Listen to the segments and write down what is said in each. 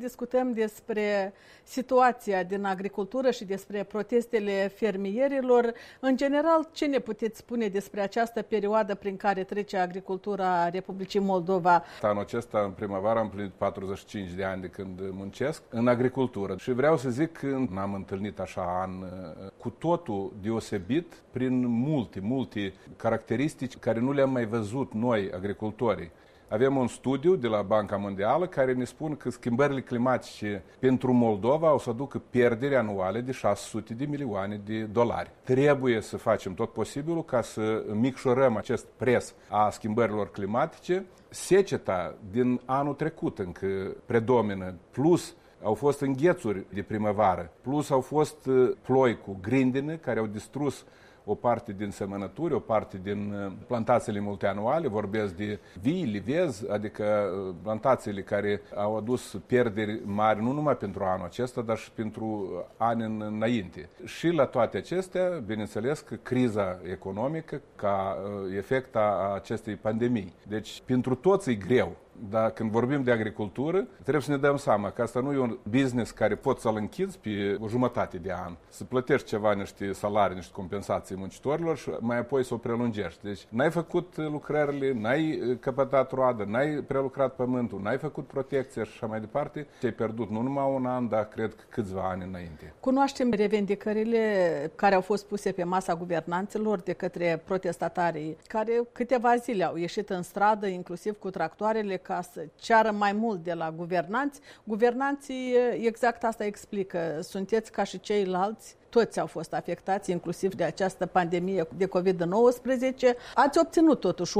discutăm despre situația din agricultură și despre protestele fermierilor. În general, ce ne puteți spune despre această perioadă prin care trece agricultura Republicii Moldova? Anul acesta, în primăvară, am plinit 45 de ani de când muncesc în agricultură. Și vreau să zic că n-am întâlnit așa an cu totul deosebit prin multe caracteristici care nu le-am mai văzut noi, agricultorii. Avem un studiu de la Banca Mondială care ne spun că schimbările climatice pentru Moldova o să aducă pierderi anuale de 600 de milioane de dolari. Trebuie să facem tot posibilul ca să micșorăm acest pres a schimbărilor climatice. Seceta din anul trecut încă predomină, plus au fost înghețuri de primăvară, plus au fost ploi cu grindine care au distrus o parte din semănături, o parte din plantațiile multianuale, vorbesc de vii, livezi, adică plantațiile care au adus pierderi mari nu numai pentru anul acesta, dar și pentru ani înainte. Și la toate acestea, bineînțeles că criza economică ca efect a acestei pandemii. Deci, pentru toți e greu. Dar când vorbim de agricultură, trebuie să ne dăm seama că asta nu e un business care poți să-l închizi pe o jumătate de an, să plătești ceva, niște salarii, niște compensații muncitorilor și mai apoi să o prelungești. Deci n-ai făcut lucrările, n-ai căpătat roadă, n-ai prelucrat pământul, n-ai făcut protecție și așa mai departe, ți-ai pierdut nu numai un an, dar cred că câțiva ani înainte. Cunoaștem revendicările care au fost puse pe masa guvernanților de către protestatarii care câteva zile au ieșit în stradă, inclusiv cu tractoarele, ca să ceară mai mult de la guvernanți. Guvernanții exact asta explică. Sunteți ca și ceilalți, toți au fost afectați, inclusiv de această pandemie de COVID-19. Ați obținut totuși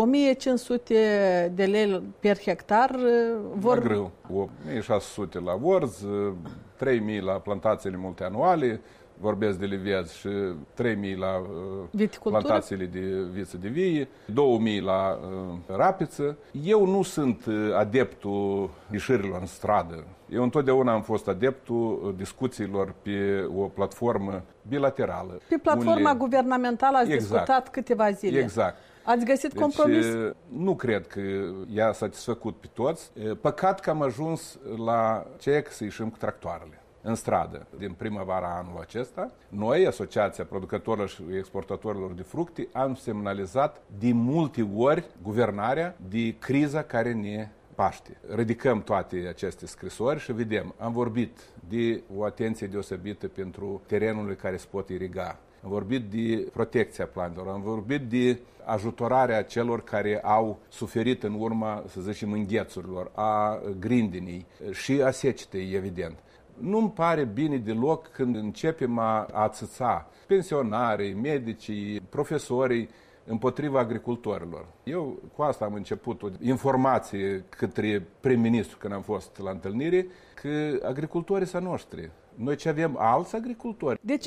1500 de lei per hectar. La grâu. 1600 la orz, 3000 la plantațiile multianuale, vorbesc de livezi, și 3.000 la plantațiile de viță de vie, 2.000 la rapiță. Eu nu sunt adeptul ieșirilor în stradă. Eu întotdeauna am fost adeptul discuțiilor pe o platformă bilaterală. Pe platforma guvernamentală ați discutat câteva zile. Exact. Ați găsit compromis? Nu cred că i-a satisfăcut pe toți. Păcat că am ajuns la ceea că să ieșim cu tractoarele în stradă. Din primăvara anul acesta, noi, Asociația Producătorilor și Exportatorilor de Fructe, am semnalizat de multe ori guvernarea de criza care ne paște. Ridicăm toate aceste scrisori și vedem, am vorbit de o atenție deosebită pentru terenurile care se pot iriga. Am vorbit de protecția plantelor, am vorbit de ajutorarea celor care au suferit în urma, să zicem, înghețurilor, a grindinii și a secetei, evident. Nu-mi pare bine deloc când începem a atâța pensionarii, medicii, profesorii împotriva agricultorilor. Eu cu asta am început o informație către prim-ministru când am fost la întâlnire, că agricultorii sunt noștri. Noi ce avem alți agricultori. Deci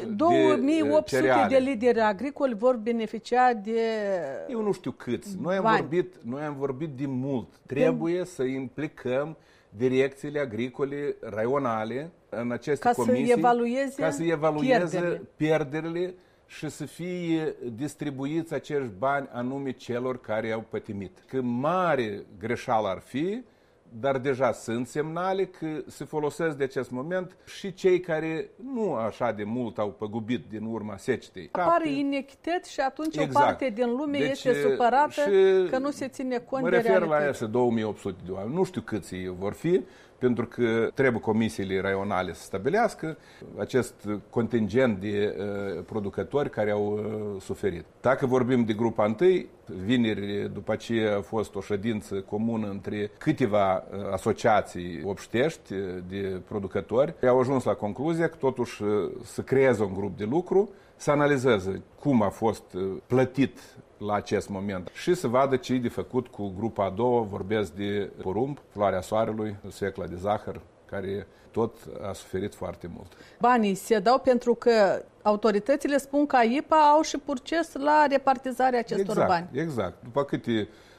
2800 de lideri agricoli vor beneficia de Eu nu știu câți. Noi am vorbit de mult. Trebuie să implicăm direcțiile agricole raionale în aceste comisii ca să evalueze pierderile și să fie distribuiți acești bani anume celor care au pătimit. Că mare greșeală ar fi, dar deja sunt semnale că se folosesc de acest moment și cei care nu așa de mult au păgubit din urma secetei. Apare inechități și atunci o parte din lume este supărată că nu se ține cont de realități. Mă refer la ăștia 2800 de oameni. Nu știu câți ei vor fi, pentru că trebuie comisiile raionale să stabilească acest contingent de producători care au suferit. Dacă vorbim de grupa întâi, vineri după ce a fost o ședință comună între câteva asociații obștești de producători, au ajuns la concluzia că totuși să creeze un grup de lucru, să analizeze cum a fost plătit la acest moment și să vadă ce e de făcut cu grupa a doua, vorbesc de porumb, floarea soarelui, sfecla de zahăr, care tot a suferit foarte mult. Banii se dau pentru că autoritățile spun că AIPA au și proces la repartizarea acestor bani. Exact. După câte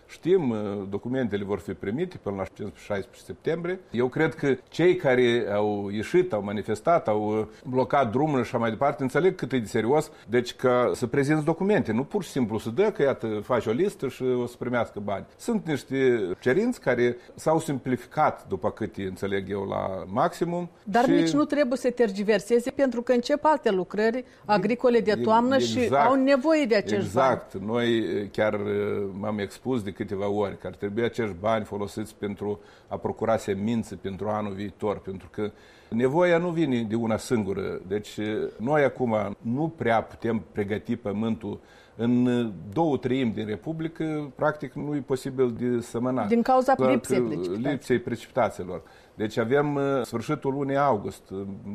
Știm, documentele vor fi primite până la 16 septembrie. Eu cred că cei care au ieșit, au manifestat, au blocat drumul și așa mai departe, înțeleg cât e de serios, deci că să prezinți documente, nu pur și simplu să dă că iată faci o listă și o să primească bani. Sunt niște cerinți care s-au simplificat, după cât înțeleg eu, la maximum. Dar nici nu trebuie să tergiverseze, pentru că încep alte lucrări agricole de toamnă și au nevoie de acești bani. Exact. Noi chiar m-am expus de câteva ori că ar trebui acești bani folosiți pentru a procura semințe pentru anul viitor, pentru că nevoia nu vine de una singură. Deci noi acum nu prea putem pregăti pământul. În 2/3 din Republică, practic, nu e posibil de sămănat. Din cauza lipsei precipitațiilor. Deci avem sfârșitul lunii august,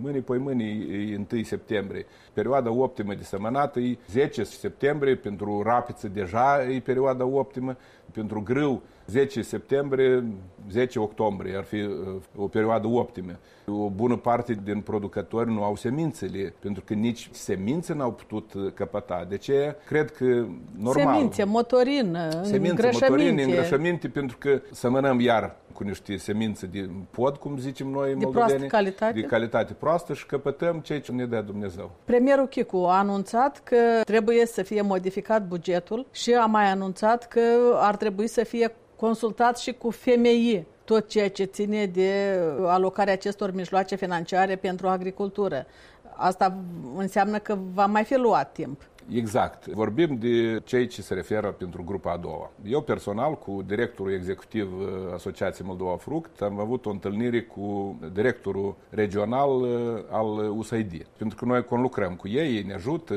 mâine e 1 septembrie. Perioada optimă de sămănat e 10 septembrie, pentru rapiță deja e perioada optimă, pentru grâu 10 septembrie, 10 octombrie ar fi o perioadă optimă. O bună parte din producători nu au semințele, pentru că nici semințe n-au putut căpăta. De ce? Cred că normal. Semințe, motorin, îngrășăminte, pentru că sămânăm iar cu niște semințe de pod, cum zicem noi în moldoveni, de calitate proastă și căpătăm ceea ce ne dă Dumnezeu. Premierul Chicu a anunțat că trebuie să fie modificat bugetul și a mai anunțat că ar trebui să fie consultat și cu FMI tot ceea ce ține de alocarea acestor mijloace financiare pentru agricultură. Asta înseamnă că va mai fi luat timp. Exact. Vorbim de cei ce se referă pentru grupa a doua. Eu personal, cu directorul executiv Asociației Moldova Fruct, am avut o întâlnire cu directorul regional al USAID. Pentru că noi conlucrăm cu ei ne ajută,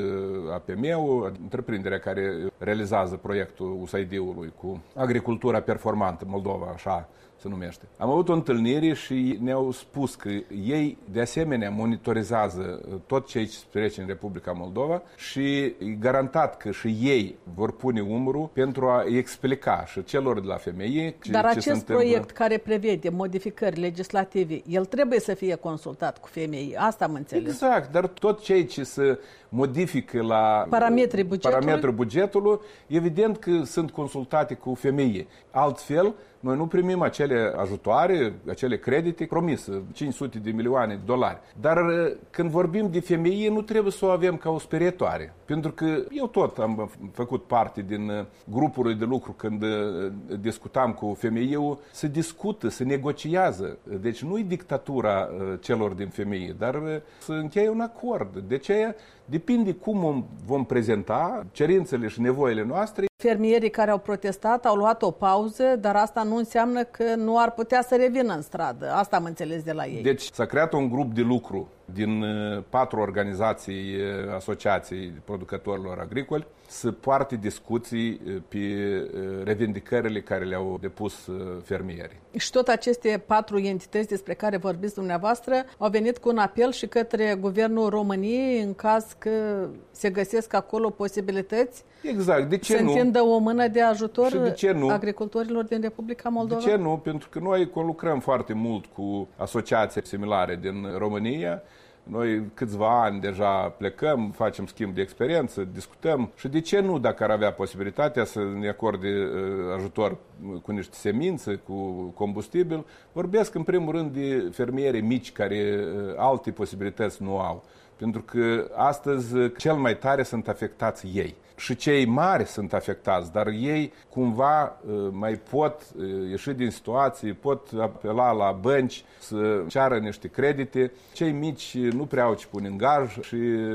APM-ul, întreprinderea care realizează proiectul USAID-ului cu agricultura performantă Moldova, așa se numește. Am avut o întâlnire și ne-au spus că ei de asemenea monitorizează tot ce se trece în Republica Moldova și e garantat că și ei vor pune umărul pentru a explica și celor de la FMI Dar acest proiect care prevede modificări legislative, el trebuie să fie consultat cu FMI. Asta am înțeles. Exact, dar tot cei ce se modifică la parametrii bugetului, evident că sunt consultate cu FMI. Altfel, noi nu primim acele ajutoare, acele credite promise, 500 de milioane de dolari. Dar când vorbim de FMI, nu trebuie să o avem ca o sperietoare. Pentru că eu tot am făcut parte din grupurile de lucru când discutam cu FMI-ul, se discută, se negociază. Deci nu e dictatura celor din FMI, dar să încheie un acord. De ce? Depinde cum vom prezenta cerințele și nevoile noastre. Fermierii care au protestat au luat o pauză, dar asta nu înseamnă că nu ar putea să revină în stradă. Asta am înțeles de la ei. Deci s-a creat un grup de lucru din 4 organizații, asociații producătorilor agricoli, să poarte discuții pe revendicările care le-au depus fermierii. Și tot aceste 4 entități despre care vorbiți dumneavoastră au venit cu un apel și către Guvernul României în caz că se găsesc acolo posibilități exact. De ce să întindă o mână de ajutor agricultorilor din Republica Moldova? De ce nu? Pentru că noi conlucrăm foarte mult cu asociații similare din România. Noi câțiva ani deja plecăm, facem schimb de experiență, discutăm și de ce nu, dacă ar avea posibilitatea să ne acorde ajutor cu niște semințe, cu combustibil, vorbesc în primul rând de fermieri mici care alte posibilități nu au. Pentru că astăzi cel mai tare sunt afectați ei. Și cei mari sunt afectați, dar ei cumva mai pot ieși din situații, pot apela la bănci să ceară niște credite. Cei mici nu prea au ce pune în gaj și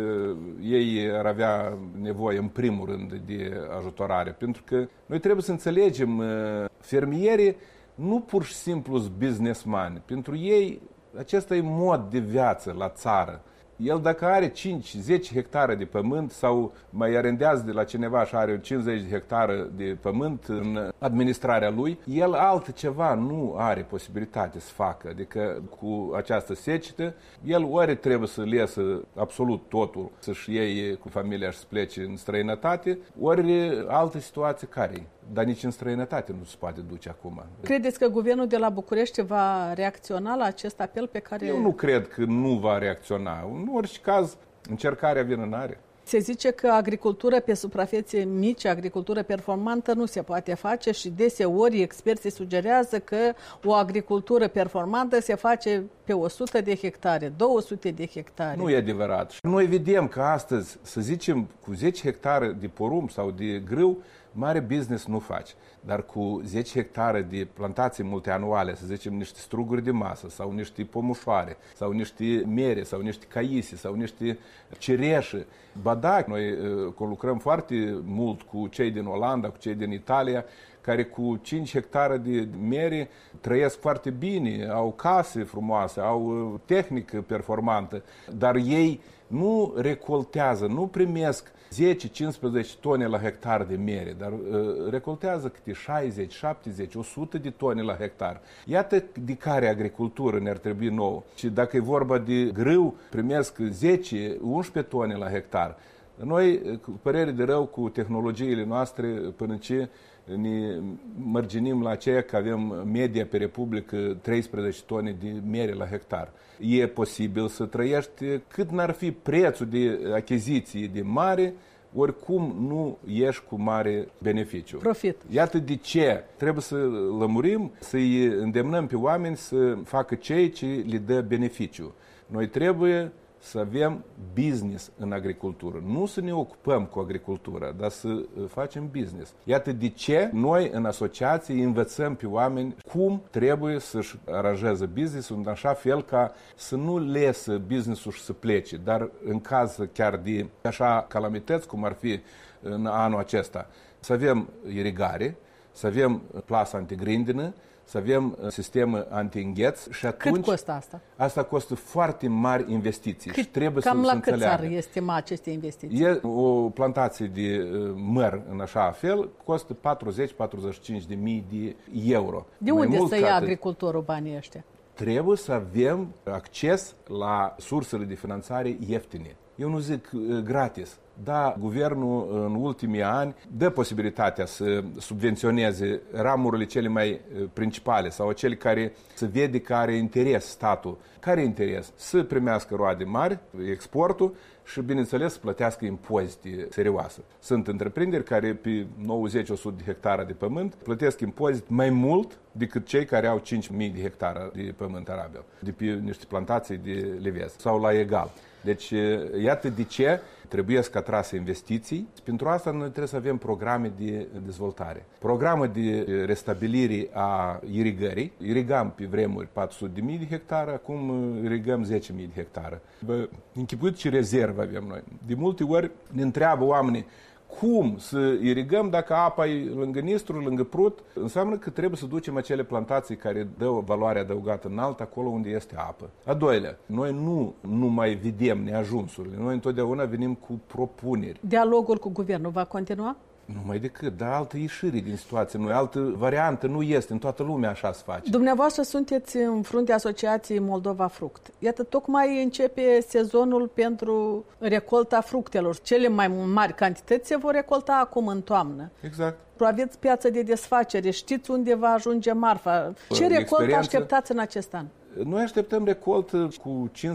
ei ar avea nevoie în primul rând de ajutorare. Pentru că noi trebuie să înțelegem, fermierii nu pur și simplu sunt businessmani. Pentru ei acesta e mod de viață la țară. El dacă are 5-10 hectare de pământ sau mai arendează de la cineva și are 50 de hectare de pământ în administrarea lui, el altceva nu are posibilitate să facă. Adică cu această secetă, el ori trebuie să iasă absolut totul, să-și iei cu familia și să plece în străinătate, ori altă situație care dar nici în străinătate nu se poate duce acum. Credeți că guvernul de la București va reacționa la acest apel pe care... Eu nu cred că nu va reacționa. În orice caz, încercarea vine în are. Se zice că agricultură pe suprafețe mici, agricultură performantă nu se poate face și deseori experții sugerează că o agricultură performantă se face pe 100 de hectare, 200 de hectare. Nu e adevărat. Noi vedem că astăzi, să zicem, cu 10 hectare de porumb sau de grâu, mare business nu faci. Dar cu 10 hectare de plantații multianuale, să zicem niște struguri de masă sau niște pomușoare sau niște mere sau niște caise sau niște cireșe. Ba da, noi lucrăm foarte mult cu cei din Olanda, cu cei din Italia, care cu 5 hectare de mere trăiesc foarte bine, au case frumoase, au tehnică performantă, dar ei nu recoltează, nu primesc 10-15 tone la hectar de mere, dar recoltează câte 60, 70, 100 de tone la hectar. Iată de care agricultură ne-ar trebui nouă. Și dacă e vorba de grâu, primesc 10-11 tone la hectar. Noi, cu părere de rău, cu tehnologiile noastre, până ce ne mărginim la aceea că avem media pe Republică 13 tone de mere la hectar. E posibil să trăiești cât n-ar fi prețul de achiziție de mare, oricum nu ieși cu mare beneficiu. Profit. Iată de ce trebuie să lămurim, să-i îndemnăm pe oameni să facă ceea ce le dă beneficiu. Noi trebuie să avem business în agricultură. Nu să ne ocupăm cu agricultura, dar să facem business. Iată de ce noi în asociație învățăm pe oameni cum trebuie să-și aranjeze business-ul în așa fel ca să nu lesă business-ul și să plece, dar în caz chiar de așa calamități, cum ar fi în anul acesta, să avem irigare, să avem plasă antigrindină, să avem sistem anti-îngheț și atunci... Cât costă asta? Asta costă foarte mari investiții. Și trebuie cam să la cât țară estima aceste investiții? E o plantație de măr în așa fel, costă 40-45 de mii de euro. De unde să ia agricultorul banii ăștia? Trebuie să avem acces la sursele de finanțare ieftine. Eu nu zic gratis. Da, guvernul în ultimii ani dă posibilitatea să subvenționeze ramurile cele mai principale sau cele care se vede că are interes statul. Care interes? Să primească roade mari, exportul și, bineînțeles, să plătească impozite serioase. Sunt întreprinderi care pe 90-100 de hectare de pământ plătesc impozit mai mult decât cei care au 5.000 de hectare de pământ arabil, de pe niște plantații de levez sau la egal. Deci, iată de ce trebuie să atrase investiții. Pentru asta noi trebuie să avem programe de dezvoltare. Programe de restabilire a irigării. Irigam pe vremuri 400.000 de hectare, acum irigăm 10.000 de hectare. Închipuiți ce rezervă avem noi. De multe ori ne întreabă oamenii cum să irigăm dacă apa e lângă Nistru, lângă Prut. Înseamnă că trebuie să ducem acele plantații care dă o valoare adăugată înaltă acolo unde este apă. A doilea, noi nu mai vedem neajunsurile. Noi întotdeauna venim cu propuneri. Dialogul cu guvernul va continua? Numai decât, dar altă ieșire din situație, nu, altă variantă nu este, în toată lumea așa se face. Dumneavoastră sunteți în fruntea Asociației Moldova Fruct. Iată, tocmai începe sezonul pentru recolta fructelor. Cele mai mari cantități se vor recolta acum în toamnă. Exact. Aveți piață de desfacere, știți unde va ajunge marfa. Ce recoltă așteptați în acest an? Noi așteptăm recoltă cu 15%,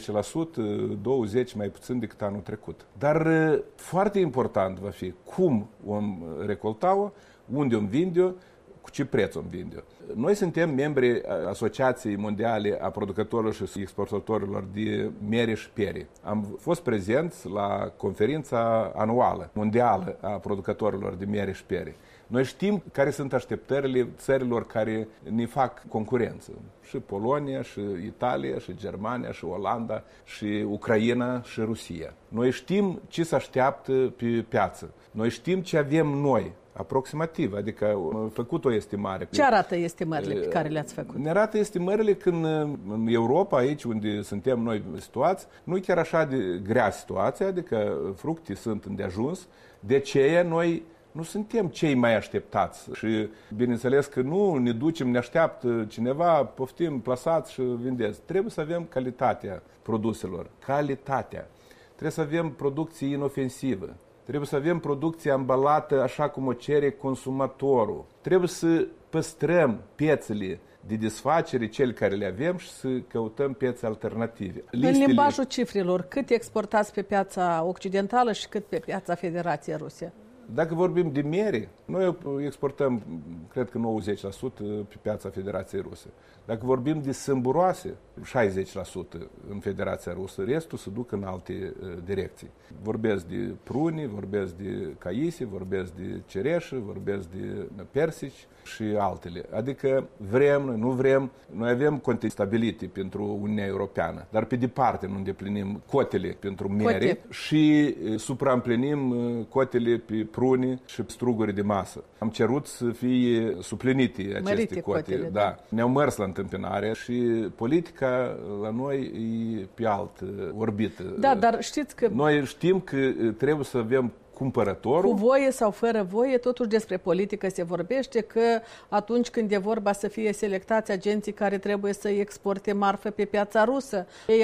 20% mai puțin decât anul trecut. Dar foarte important va fi cum vom recolta-o, unde vom vinde-o, cu ce preț vom vinde-o. Noi suntem membri Asociației Mondiale a Producătorilor și Exportatorilor de Mere și Pere. Am fost prezenți la conferința anuală mondială a producătorilor de mere și pere. Noi știm care sunt așteptările țărilor care ne fac concurență. Și Polonia, și Italia, și Germania, și Olanda, și Ucraina, și Rusia. Noi știm ce se așteaptă pe piață. Noi știm ce avem noi, aproximativ, adică am făcut o estimare. Ce arată estimările pe care le-ați făcut? Ne arată estimările când în Europa, aici unde suntem noi situați, nu e chiar așa de grea situația, adică fructii sunt îndeajuns, de aceea noi nu suntem cei mai așteptați și bineînțeles că nu ne ducem, ne așteaptă cineva, poftim, plasați și vindeți. Trebuie să avem calitatea produselor, calitatea. Trebuie să avem producție inofensivă. Trebuie să avem producție ambalată așa cum o cere consumatorul. Trebuie să păstrăm piețele de desfacere cele care le avem și să căutăm piețe alternative. În limbajul cifrelor, cât exportați pe piața occidentală și cât pe piața Federației Ruse? Dacă vorbim de miere, noi exportăm, cred că 90% pe piața Federației Ruse. Dacă vorbim de sâmburoase, 60% în Federația Rusă, restul se duc în alte direcții. Vorbesc de pruni, vorbesc de caisi, vorbesc de cereșă, vorbesc de persici și altele. Adică vrem, noi nu vrem, noi avem cote stabilite pentru Uniunea Europeană, dar pe departe nu îndeplinim cotele pentru miere și supraîmplinim cotele pe pruni și struguri de masă. Am cerut să fie suplinite aceste cote. Da. Ne-au mers la întâmpinare și politica la noi e pe alt orbită. Da, dar știți că noi știm că trebuie să avem cumpărătorul. Cu voie sau fără voie, totuși despre politică se vorbește că atunci când e vorba să fie selectați agenții care trebuie să exporte marfă pe piața rusă, ei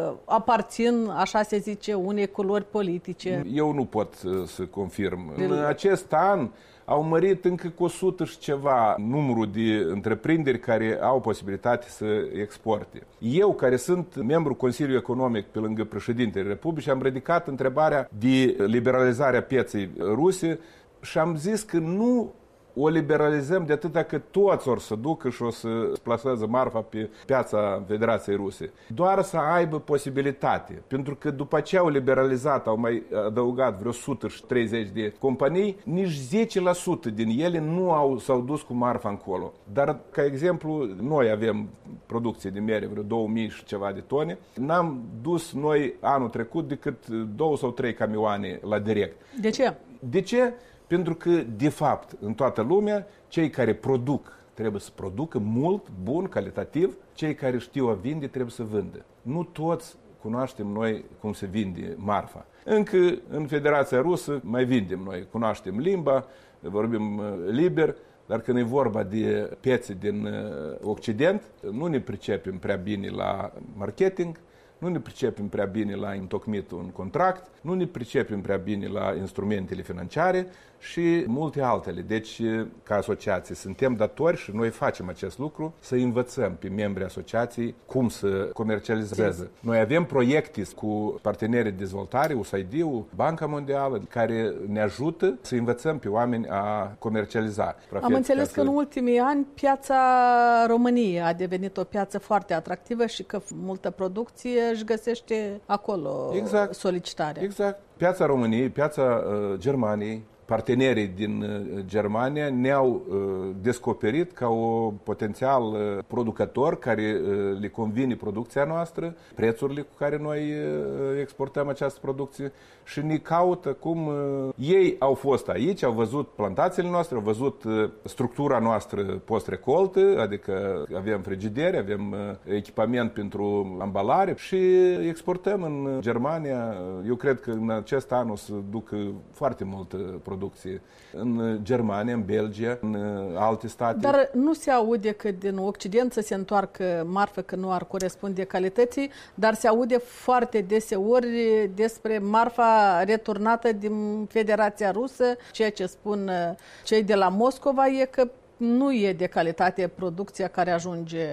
aparțin, așa se zice, unei culori politice. Eu nu pot să confirm. În acest an au mărit încă cu 100 și ceva numărul de întreprinderi care au posibilitate să exporte. Eu, care sunt membru Consiliului Economic pe lângă președintele Republicii, am ridicat întrebarea de liberalizarea pieței ruse și am zis că nu o liberalizăm de atâta că toți or să ducă și o să plaseze marfa pe piața Federației Ruse. Doar să aibă posibilitate. Pentru că după ce au liberalizat, au mai adăugat vreo 130 de companii, nici 10% din ele s-au dus cu marfa încolo. Dar, ca exemplu, noi avem producție de miere, vreo 2000 și ceva de tone. N-am dus noi anul trecut decât 2 sau 3 camioane la direct. De ce? De ce? Pentru că, de fapt, în toată lumea, cei care produc trebuie să producă mult, bun, calitativ. Cei care știu a vinde trebuie să vândă. Nu toți cunoaștem noi cum se vinde marfa. Încă în Federația Rusă mai vindem noi, cunoaștem limba, vorbim liber, dar când e vorba de piețe din Occident, nu ne pricepem prea bine la marketing, nu ne pricepem prea bine la întocmit un contract, nu ne pricepem prea bine la instrumentele financiare și multe altele. Deci, ca asociație, suntem datori și noi facem acest lucru, să învățăm pe membrii asociației cum să comercializeze. Noi avem proiecte cu partenerii de dezvoltare, USAID-ul, Banca Mondială, care ne ajută să învățăm pe oameni a comercializa. Am înțeles că în ultimii ani piața României a devenit o piață foarte atractivă și că multă producție își găsește acolo solicitarea. Exact. Piața României, piața Germaniei, partenerii din Germania ne-au descoperit ca o potențial producător care le convine producția noastră, prețurile cu care noi exportăm această producție și ne caută cum ei au fost aici, au văzut plantațiile noastre, au văzut structura noastră post-recoltă, adică avem frigidere, avem echipament pentru ambalare și exportăm în Germania. Eu cred că în acest an o să ducă foarte multă producție în Germania, în Belgia, în alte state. Dar nu se aude că din Occident să se întoarcă marfă că nu ar corespunde calității, dar se aude foarte deseori despre marfa returnată din Federația Rusă. Ceea ce spun cei de la Moscova e că nu e de calitate producția care ajunge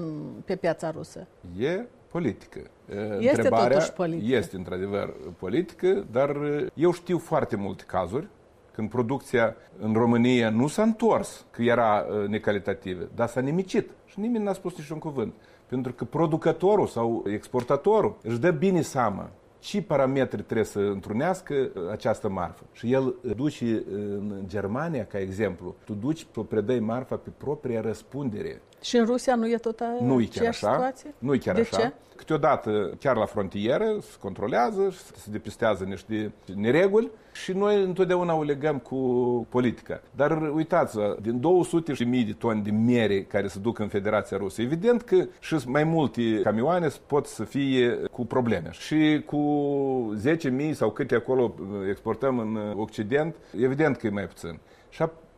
pe piața rusă. E politică. Este totuși politică. Este într-adevăr politică, dar eu știu foarte multe cazuri când producția în România nu s-a întors, că era necalitativă, dar s-a nimicit și nimeni n-a spus niciun cuvânt. Pentru că producătorul sau exportatorul își dă bine seama ce parametri trebuie să întrunească această marfă. Și el duce în Germania, ca exemplu, tu duci, tu predai marfa pe propria răspundere. Și în Rusia nu e tot aceeași situație? Nu e chiar așa. Ce? Câteodată, chiar la frontieră, se controlează, se depistează niște nereguli și noi întotdeauna o legăm cu politica. Dar uitați-vă, din 200.000 de toni de miere care se duc în Federația Rusă, evident că și mai multe camioane pot să fie cu probleme. Și cu 10.000 sau câte acolo exportăm în Occident, evident că e mai puțin. Și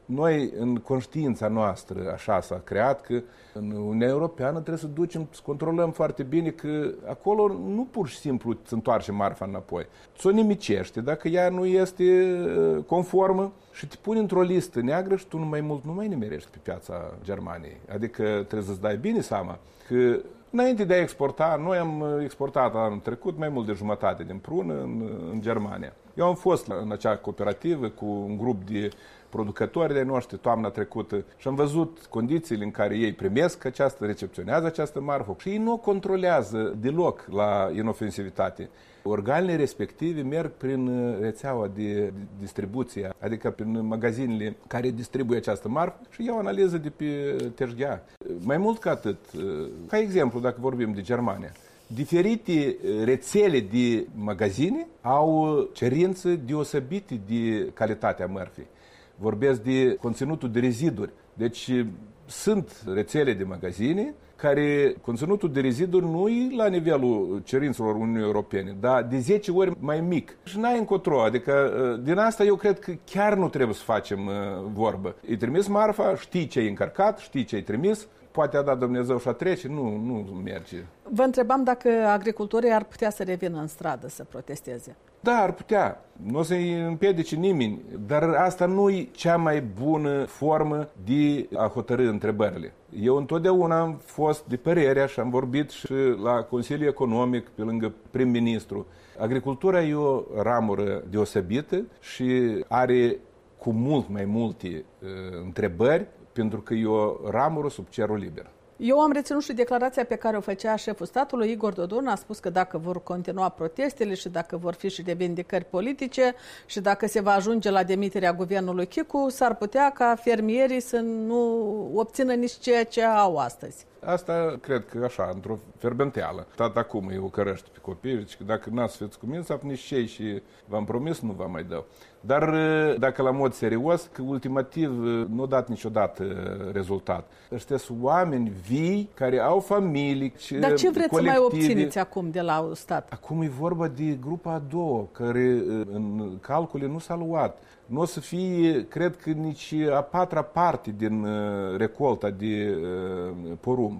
Noi, în conștiința noastră, așa s-a creat că în Uniunea Europeană trebuie să ducem, să controlăm foarte bine că acolo nu pur și simplu se întoarce marfa înapoi. Ți-o nimicește dacă ea nu este conformă și te pune într-o listă neagră și tu nu mai nimerești pe piața Germaniei. Adică trebuie să-ți dai bine seama că înainte de a exporta, noi am exportat anul trecut mai mult de jumătate din prună în Germania. Eu am fost în acea cooperativă cu un grup de producători de noștri toamna trecută și am văzut condițiile în care ei primesc recepționează această marfă și ei nu o controlează deloc la inofensivitate. Organele respective merg prin rețeaua de distribuție, adică prin magazinele care distribuie această marfă și iau analiză de pe TSGA. Mai mult ca atât, ca exemplu, dacă vorbim de Germania, diferite rețele de magazine au cerințe deosebite de calitatea mărfii. Vorbesc de conținutul de reziduri. Deci sunt rețele de magazine care conținutul de reziduri nu e la nivelul cerințelor Uniunii Europene, dar de 10 ori mai mic. Și n-ai încotro. Adică din asta eu cred că chiar nu trebuie să facem vorbă. Îi trimis marfa, știi ce ai încărcat, știi ce ai trimis, poate a dat Dumnezeu și a trece, nu merge. Vă întrebam dacă agricultorii ar putea să revină în stradă să protesteze. Da, ar putea. Nu o să-i împiedice nimeni, dar asta nu e cea mai bună formă de a hotărî întrebările. Eu întotdeauna am fost de părerea și am vorbit și la Consiliul Economic, pe lângă prim-ministru. Agricultura e o ramură deosebită și are cu mult mai multe întrebări, pentru că e o ramură sub cerul liber. Eu am reținut și declarația pe care o făcea șeful statului, Igor Dodon, a spus că dacă vor continua protestele și dacă vor fi și revendicări politice și dacă se va ajunge la demiterea guvernului Chicu, s-ar putea ca fermierii să nu obțină nici ceea ce au astăzi. Asta cred că așa, într-o ferbenteală. Tata acum îi ocărăște pe copii, că dacă n-ați fiți cu mine, să nici cei și v-am promis, nu v-am mai dau. Dar dacă la mod serios, că ultimativ nu a dat niciodată rezultat. Ăștia sunt oameni vii care au familii, dar ce vreți colective. să mai obțineți acum de la stat? Acum e vorba de grupa a doua, care în calcule nu s-a luat. Nu o să fie, cred că, nici a patra parte din recolta de porumb.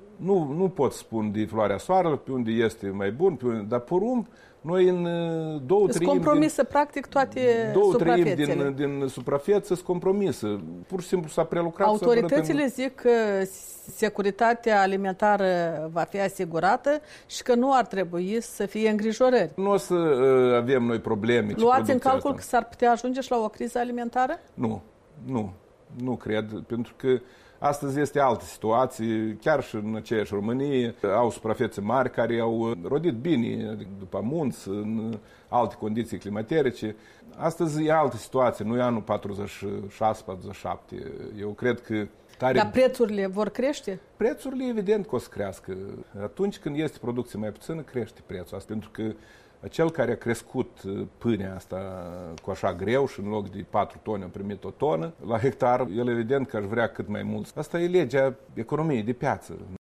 Nu pot spune de floarea soarelui, pe unde este mai bun, dar porumb, noi în practic toate suprafețele. Din suprafețe sunt compromisă. Pur și simplu s-a prelucrat. Autoritățile zic că securitatea alimentară va fi asigurată și că nu ar trebui să fie îngrijorări. Nu o să avem noi probleme. Luați în calcul că s-ar putea ajunge și la o criză alimentară? Nu cred, pentru că astăzi este altă situație, chiar și în aceeași Românie au suprafețe mari care au rodit bine, adică după munți, în alte condiții climaterice. Astăzi e altă situație, nu e anul 46-47. Eu cred că dar prețurile vor crește? Prețurile evident că o să crească. Atunci când este producție mai puțină, crește prețul asta, pentru că cel care a crescut pâinea asta cu așa greu și în loc de 4 tone a primit o tonă la hectar, el evident că aș vrea cât mai mult. Asta e legea economiei de piață.